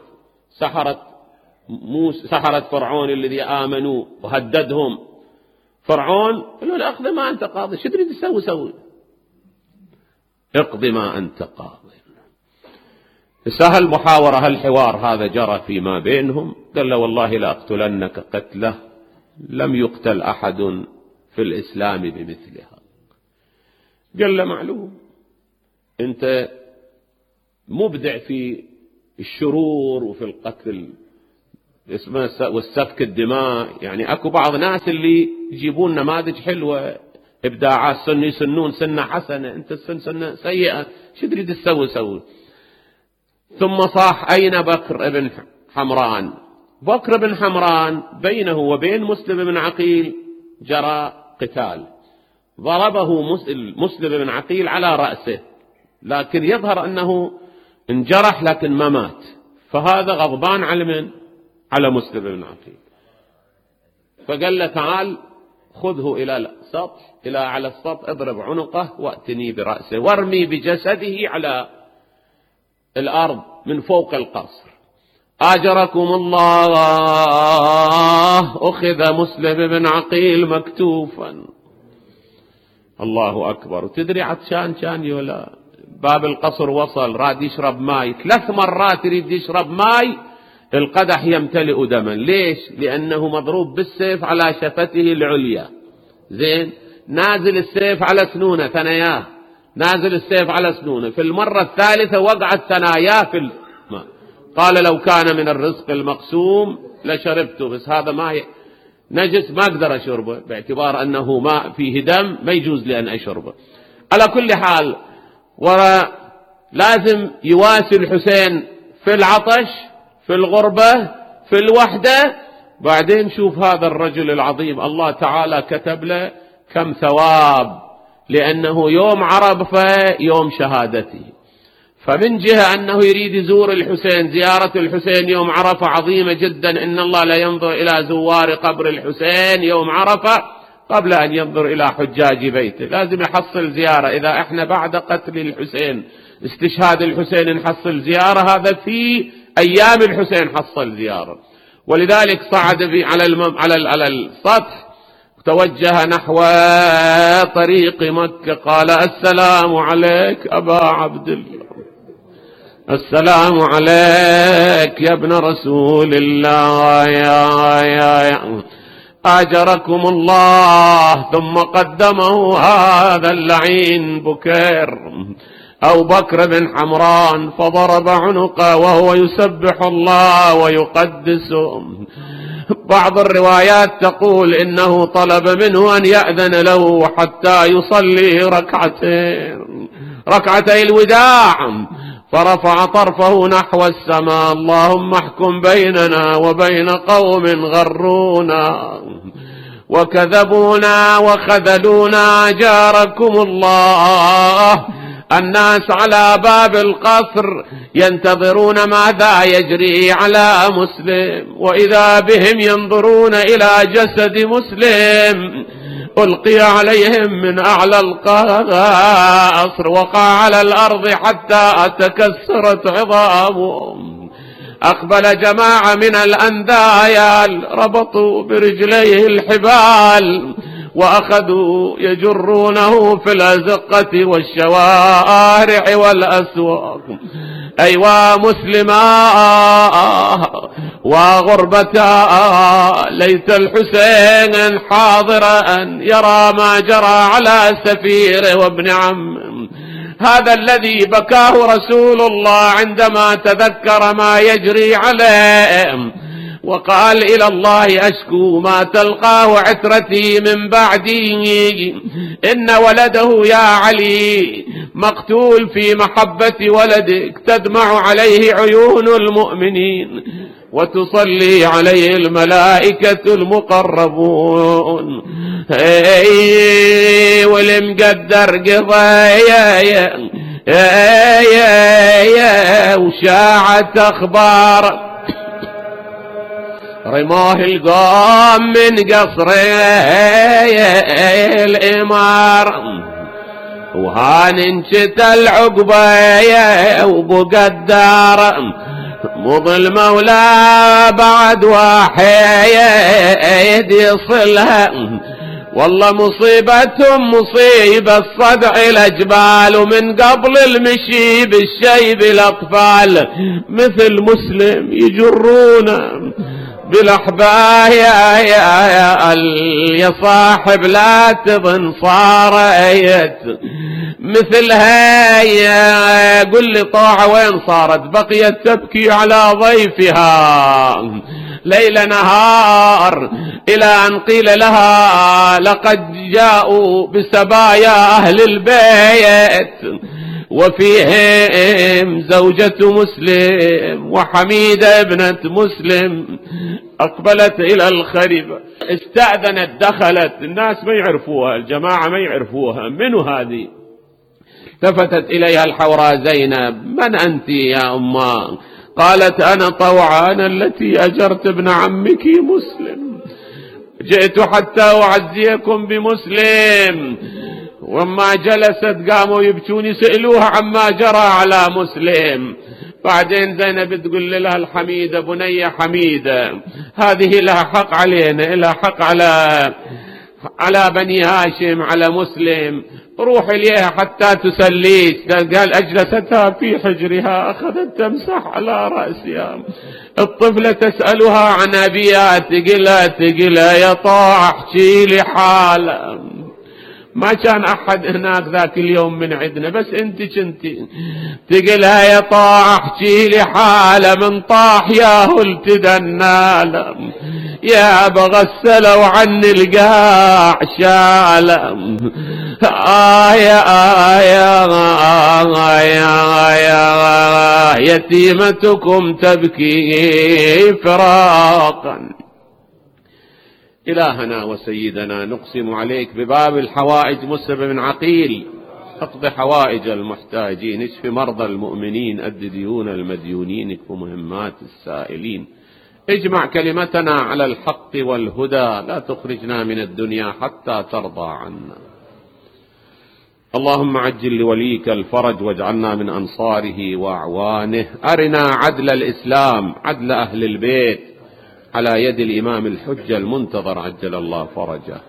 سحرة فرعون الذي آمنوا وهددهم فرعون، قالوا له: اقض ما أنت قاض. شدري سوي اقض ما أنت قاض. سهل محاورة هالحوار هذا جرى فيما بينهم. قال له: والله لأقتلنك قتله لم يقتل أحد في الإسلام بمثلها. قال له: معلوم أنت مبدع في الشرور وفي القتل والسفك الدماء. يعني أكو بعض ناس اللي يجيبون نماذج حلوة، إبداعات، يسنون سنة حسنة، أنت سنة سيئة، شو تريد تسوي؟ ثم صاح: أين بكر بن حمران؟ بكر بن حمران بينه وبين مسلم بن عقيل جرى قتال، ضربه مسلم بن عقيل على رأسه، لكن يظهر أنه انجرح لكن ما مات، فهذا غضبان على من؟ على مسلم بن عقيل، فقال له: تعال خذه إلى السطح، على السطح، اضرب عنقه واتني برأسه وارمي بجسده على الأرض من فوق القصر. أجركم الله، أخذ مسلم بن عقيل مكتوفا. الله أكبر. تدري عطشان كان يولا؟ باب القصر وصل، راد يشرب ماي 3 مرات، يريد يشرب ماي، القدح يمتلئ دما. ليش؟ لأنه مضروب بالسيف على شفته العليا، زين، نازل السيف على سنونه، ثناياه، نازل السيف على سنونه. في المرة الثالثة وقعت ثناياه في الماء، قال: لو كان من الرزق المقسوم لشربته، بس هذا ماء نجس ما أقدر أشربه، باعتبار أنه ماء فيه دم ما يجوز لي أن أشربه. على كل حال، ولازم يواسي الحسين في العطش، في الغربة، في الوحدة. بعدين شوف هذا الرجل العظيم الله تعالى كتب له كم ثواب، لأنه يوم عرفة يوم شهادته، فمن جهة أنه يريد يزور الحسين، زيارة الحسين يوم عرفة عظيمة جدا، إن الله لا ينظر إلى زوار قبر الحسين يوم عرفة قبل أن ينظر إلى حجاج بيته، لازم يحصل زيارة. إذا إحنا بعد قتل الحسين، استشهاد الحسين، نحصل زيارة، هذا في أيام الحسين حصل زيارة. ولذلك صعد على السطح، توجه نحو طريق مكة، قال: السلام عليك أبا عبد الله، السلام عليك يا ابن رسول الله، يا أجركم الله. ثم قدمه هذا اللعين بكير أو بكر بن حمران، فضرب عنقه وهو يسبح الله ويقدسه. بعض الروايات تقول إنه طلب منه أن يأذن له حتى يصلي ركعتي الوداع، فرفع طرفه نحو السماء: اللهم احكم بيننا وبين قوم غرونا وكذبونا وخذلونا، جاركم الله. الناس على باب القصر ينتظرون ماذا يجري على مسلم، وإذا بهم ينظرون إلى جسد مسلم ألقي عليهم من أعلى القصر، وقع على الأرض حتى تكسرت عظامهم. أقبل جماعة من الأندايا ربطوا برجليه الحبال وأخذوا يجرونه في الأزقة والشوارع والأسواق. أيوا مسلما وغربتا، ليت الحسين حاضرا يرى ما جرى على سفيره وابن عمه، هذا الذي بكاه رسول الله عندما تذكر ما يجري عليه، وقال: إلى الله أشكو ما تلقاه عترتي من بعدي، إن ولده يا علي مقتول في محبة ولدك، تدمع عليه عيون المؤمنين وتصلي عليه الملائكة المقربون. والمقدر قضايا وشاعت أخبار، رماه القوم من قصر الإمار، وهان انشت العقبة وبقدار، مضى المولى بعد واحد يصلها، والله مصيبة الصدع الأجبال، ومن قبل المشي بالشيب الأطفال، مثل مسلم يجرونا بالأحبايا، يا صاحب لا تظن صارت مثلها، قل لي طاعة وين صارت؟ بقيت تبكي على ضيفها ليل نهار، إلى أن قيل لها: لقد جاءوا بسبايا أهل البيت، وفيهم زوجة مسلم وحميدة ابنة مسلم أقبلت إلى الخريبة، استأذنت، دخلت، الناس ما يعرفوها، الجماعة ما يعرفوها، منو هذه؟ التفتت إليها الحوراء زينب: من أنت يا أمه؟ قالت: أنا طوعان التي أجرت ابن عمك مسلم، جئت حتى أعزيكم بمسلم. وما جلست قاموا يبكون يسألوها عما جرى على مسلم. بعدين زينب تقول لها الحميدة: بني حميدة، هذه لها حق علينا، لها حق على بني هاشم، على مسلم، روح إليها حتى تسليك. قال: أجلستها في حجرها، أخذت تمسح على رأسها. الطفلة تسألها عن أبيها، تقلها يا طاع احكي لي حالة. ما كان أحد هناك ذاك اليوم من عندنا، بس انت كنتي. تقلها يا طاع احكي لي حالة، من طاح ياهو التدنى، يا بغسلوا عني القاع شالم. يتيمتكم تبكي فراقا. إلهنا وسيدنا، نقسم عليك بباب الحوائج مسلم بن عقيل، اقض حوائج المحتاجين، اشف مرضى المؤمنين، أد ديون المديونين، اكف مهمات السائلين، اجمع كلمتنا على الحق والهدى، لا تخرجنا من الدنيا حتى ترضى عنا. اللهم عجل لوليك الفرج واجعلنا من أنصاره وأعوانه. أرنا عدل الإسلام، عدل أهل البيت على يد الإمام الحجة المنتظر عجل الله فرجه.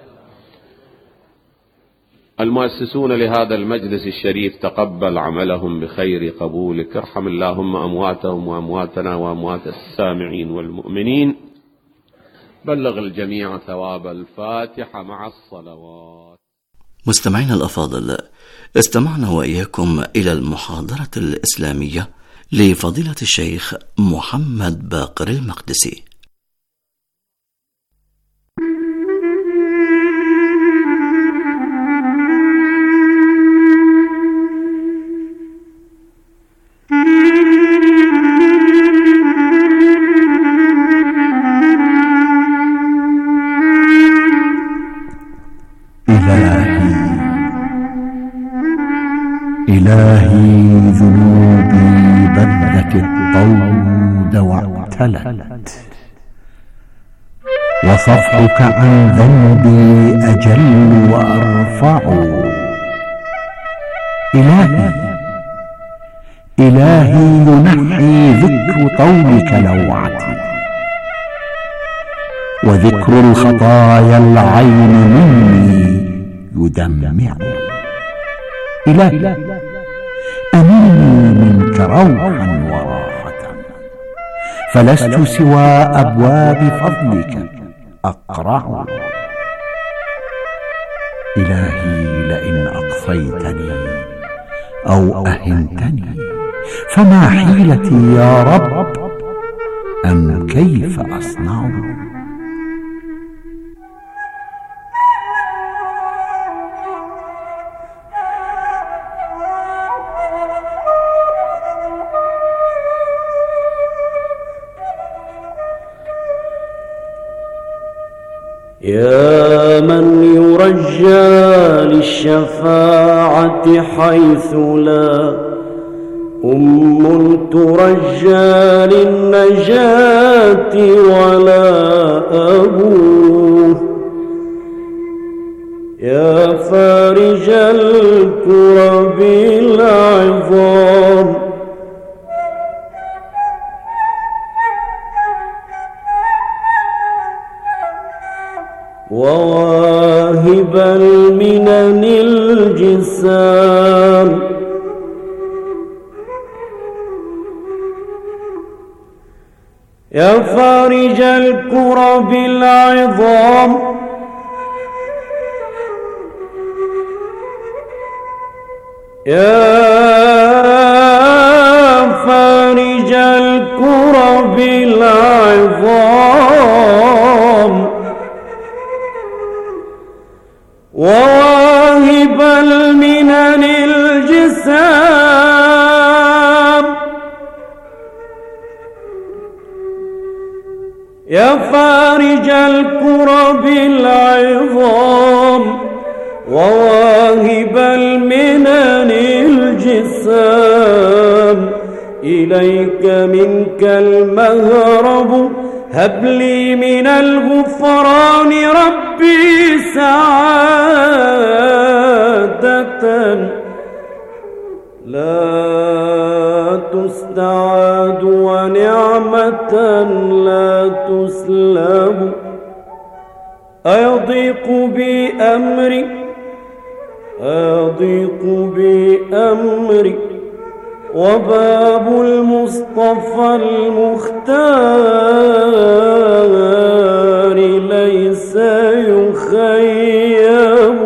المؤسسون لهذا المجلس الشريف تقبل عملهم بخير قبولك، ارحم اللهم أمواتهم وأمواتنا وأموات السامعين والمؤمنين، بلغ الجميع ثواب الفاتحة مع الصلوات. مستمعين الأفاضل، استمعنا وإياكم إلى المحاضرة الإسلامية لفضيلة الشيخ محمد باقر المقدسي. إلهي ذنوبي بدت الطود واعتلت، وصفحك عن ذنبي أجل وأرفع. إلهي ينحي ذكر طولك لوعتي، وذكر الخطايا العين مني يدمعني. إلهي أنلني منك روحا وراحة، فلست سوى أبواب فضلك أقرع. إلهي لئن أقصيتني أو أهنتني فما حيلتي يا رب، أم كيف أصنع؟ يا من يرجى للشفاعة حيث لا ترجى للنجاة ولا أبوه، يا فارج الكرب العظام، وواهب المنن الجسام، يا فارج الكرب العظام، يا فارج الكرب العظام، وواهب المنن الجسام، يا فارج الكرب العظام وواهب المنن الجسام، إليك منك المهرب، هب لي من الغفران ربي سعادة لا تستعاد ونعمة لا تسلب. أيضيق بأمري وباب المصطفى المختار ليس يخيب.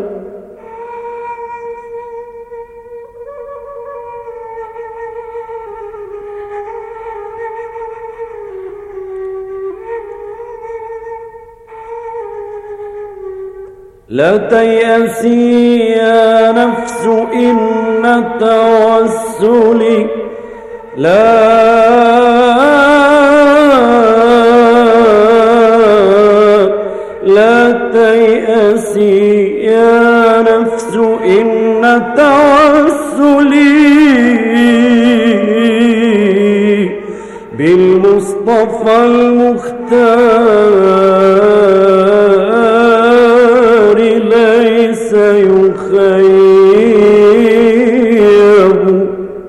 لا تيأسي يا نفس إن توسلي لا تيأسي يا نفس إن توسلي بالمصطفى المختار ليس يخيب.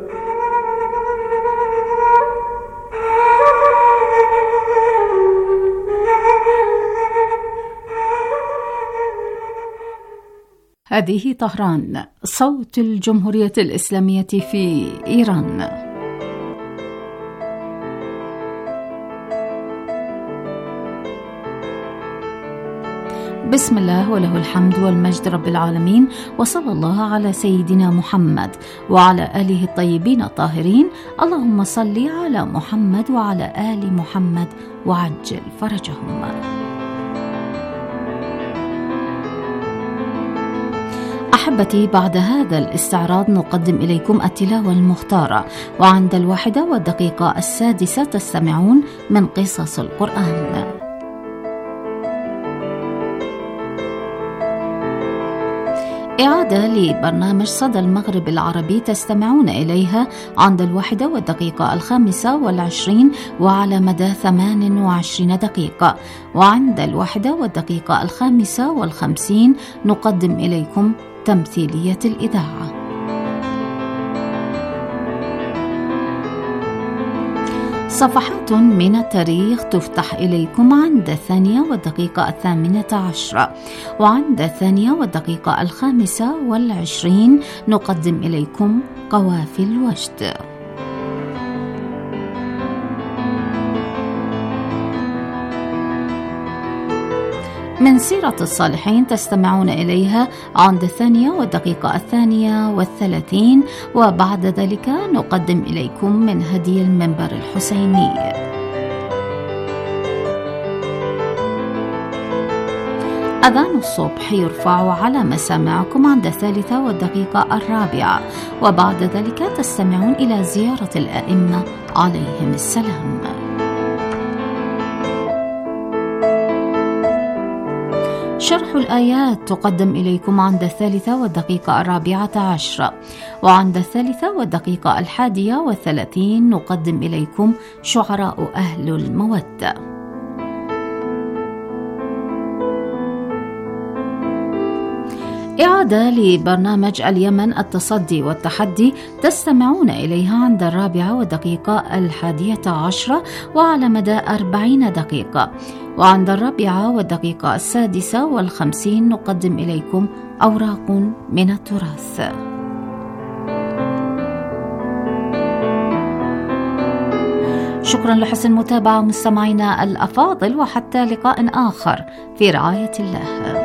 هذه طهران، صوت الجمهورية الإسلامية في إيران. بسم الله وله الحمد والمجد رب العالمين، وصلى الله على سيدنا محمد وعلى آله الطيبين الطاهرين. اللهم صل على محمد وعلى آل محمد وعجل فرجهم. أحبتي، بعد هذا الاستعراض نقدم إليكم التلاوة المختارة، وعند 1:06 تستمعون من قصص القرآن. إعادة لبرنامج صدى المغرب العربي تستمعون إليها عند 1:25 وعلى مدى 28 دقيقة، وعند 1:55 نقدم إليكم تمثيلية الإذاعة. صفحات من التاريخ تفتح إليكم عند 2:08، وعند 2:25 نقدم إليكم قوافي الوجد. من سيرة الصالحين تستمعون إليها عند 2:32، وبعد ذلك نقدم إليكم من هدي المنبر الحسيني. أذان الصبح يرفع على مسامعكم عند 3:04، وبعد ذلك تستمعون إلى زيارة الأئمة عليهم السلام. شرح الآيات تقدم إليكم عند 3:14، وعند 3:31 نقدم إليكم شعراء أهل المودة. إعادة لبرنامج اليمن التصدي والتحدي تستمعون إليها عند 4:11 وعلى مدى 40 دقيقة، وعند 4:56 نقدم إليكم أوراق من التراث. شكرا لحسن المتابعة مستمعينا الأفاضل، وحتى لقاء آخر في رعاية الله.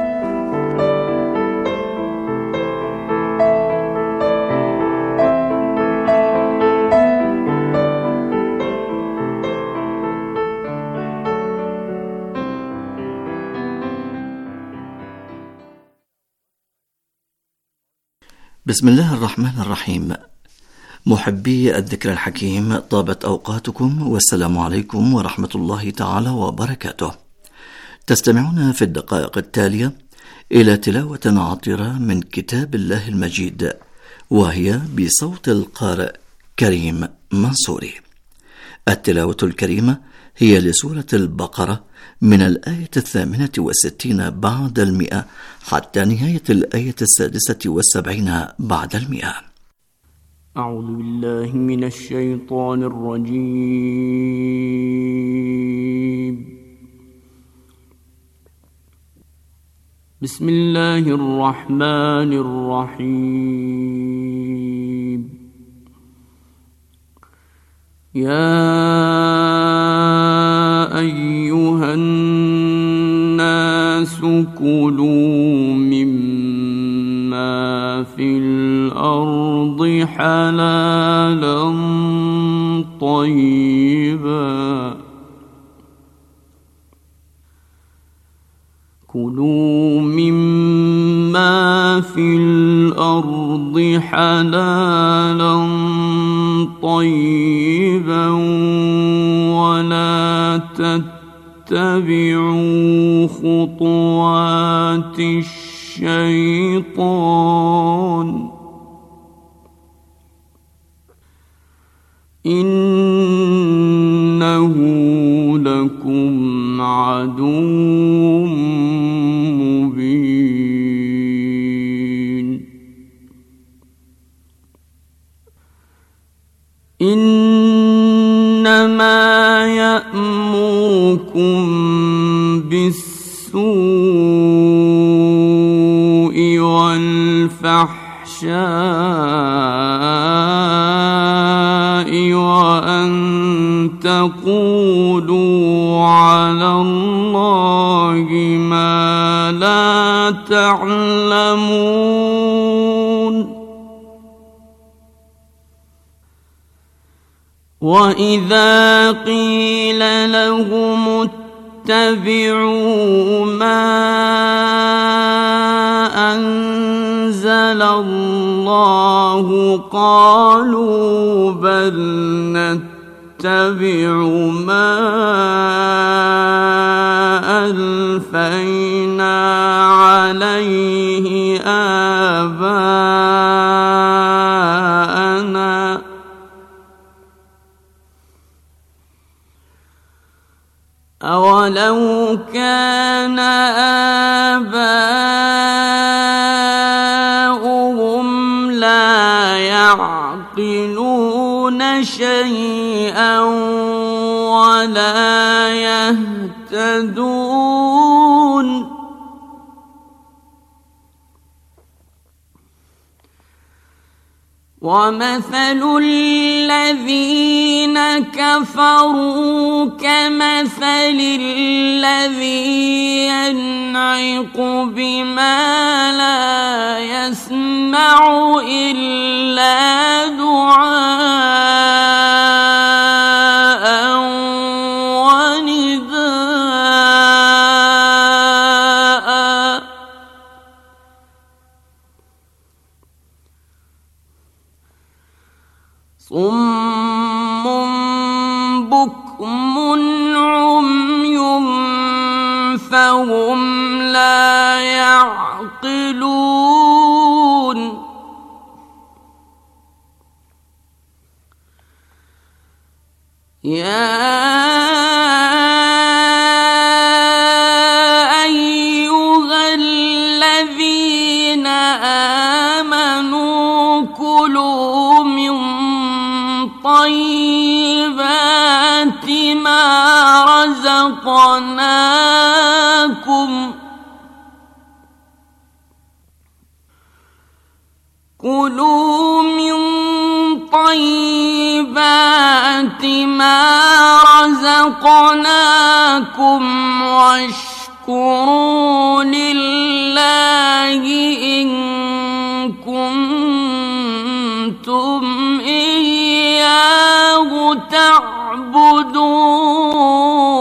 بسم الله الرحمن الرحيم. محبي الذكر الحكيم، طابت أوقاتكم والسلام عليكم ورحمة الله تعالى وبركاته. تستمعون في الدقائق التالية إلى تلاوة عطرة من كتاب الله المجيد، وهي بصوت القارئ كريم منصوري. التلاوة الكريمة هي لسورة البقرة من الآية 68 بعد 100 حتى نهاية الآية 76 بعد 100. أعوذ بالله من الشيطان الرجيم. بسم الله الرحمن الرحيم. يا أيها الناس كلوا مما في الأرض حلالا طيبا، كلوا مما في الأرض حلالا طيبا ولا تتبعوا خطوات الشيطان إنه لكم عدو مبين. إنما يأمركم بالسوء والفحشاء وأن تقولوا على الله ما لا تعلمون. وإذا قيل لهم اتبعوا ما أنزل الله قالوا بل نتبع ما ألفينا عليه آباءنا أولو كان آباؤهم لا يعقلون شيئا ولا يهتدون. ومثل الذين كفروا كمثل الذي ينعق بما لا يسمع إلا دعاء ونداء صم بكم عمي فهم لا يعقلون. يا أيها الذين آمنوا كلوا من طيبات ما رزقناكم كلوا من طيبات ما رزقناكم واشكروا لله إن كنتم إياه تعبدون.